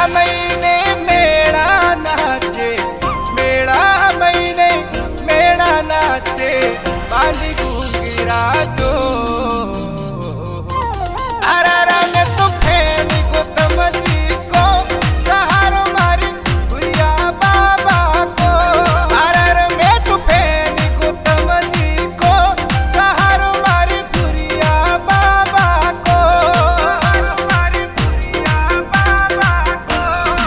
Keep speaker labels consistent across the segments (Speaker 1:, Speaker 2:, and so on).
Speaker 1: महीने मेळा नाचे, मेळा महीने मेळा नाचे, बांधी घुंघरा जो अरारा में तो फेनी को तमसी को सहारो मारी भुरिया बाबा को, अरारा में तो फेनी को तमसी को सहारो मारी भुरिया बाबा को, मारी भुरिया बाबा को।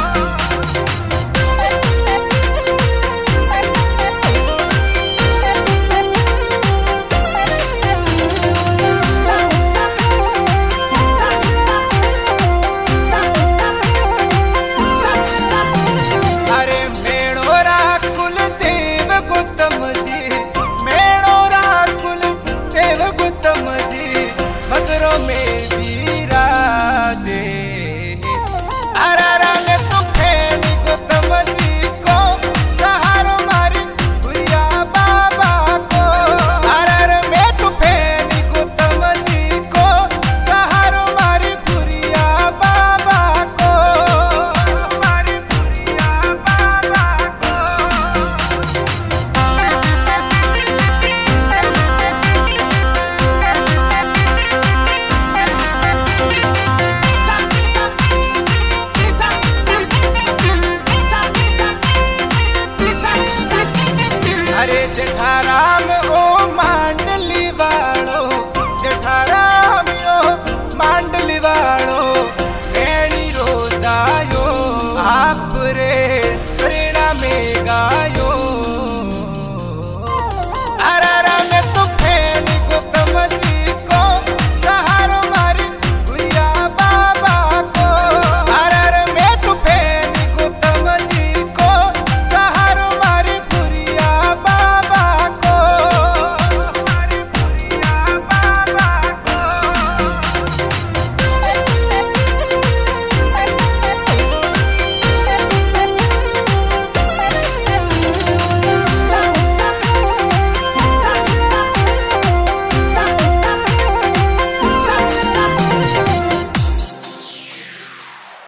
Speaker 1: अरे मेणोरा कुल देव गौतम जी, मेणोरा कुल देव गौतम जी, मगरों में विराजे, अरारा में तो फेनी गौतम जी को सहारो मारी भुरिया बाबा को, अरारा में तो फेनी गौतम जी को सहारो मारी भुरिया बाबा को, मारी भुरिया बाबा को। अरे जठारा